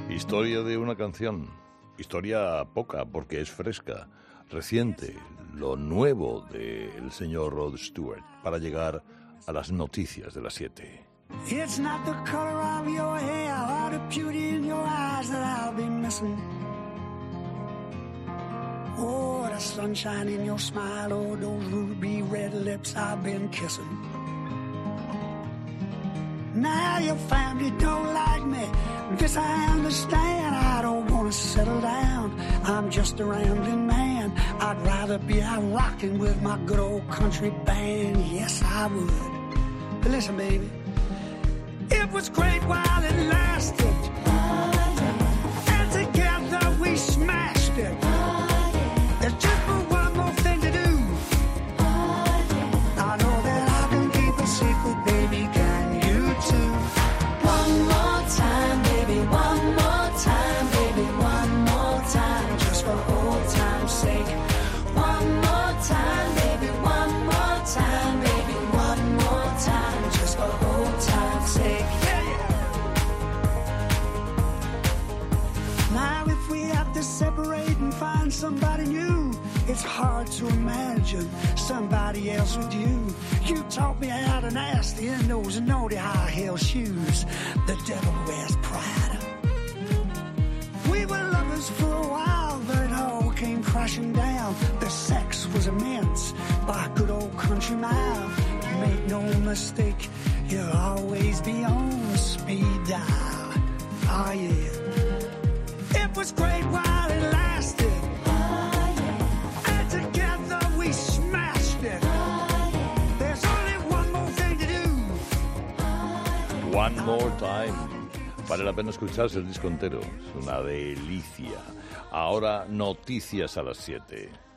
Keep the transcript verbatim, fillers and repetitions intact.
Historia de una canción. Historia poca porque es fresca, reciente, lo nuevo del señor Rod Stewart para llegar a las noticias de las siete. It's not the color of your hair or the beauty in your eyes that I'll be missing. Oh, the sunshine in your smile, oh, those ruby red lips I've been kissing. Now your family don't like me, this I understand. I don't want to settle down, I'm just a rambling man. I'd rather be out rocking with my good old country band. Yes, I would. But listen, baby, it was great while it lasted. Oh, yeah. And together we smashed it. Oh, yeah. There's just one more thing to do. Oh, yeah. I know that I can keep a secret, baby. Can you too? One more time, baby. One more time, baby. One more time, just for old time's sake. One more time, baby. One more time, baby. One more time, just for old time's sake. To separate and find somebody new, it's hard to imagine somebody else with you. You taught me how to nasty in those naughty high heel shoes. The devil wears Prada. We were lovers for a while, but it all came crashing down. The sex was immense by a good old country mile. Make no mistake, you'll always be on speed dial. Oh yeah. It was great while it lasted. Oh, yeah. And together we smashed it. Oh, yeah. There's only one more thing to do. Oh, yeah. One more time. Vale la pena escucharse el disco entero. Es una delicia. Ahora, noticias a las siete.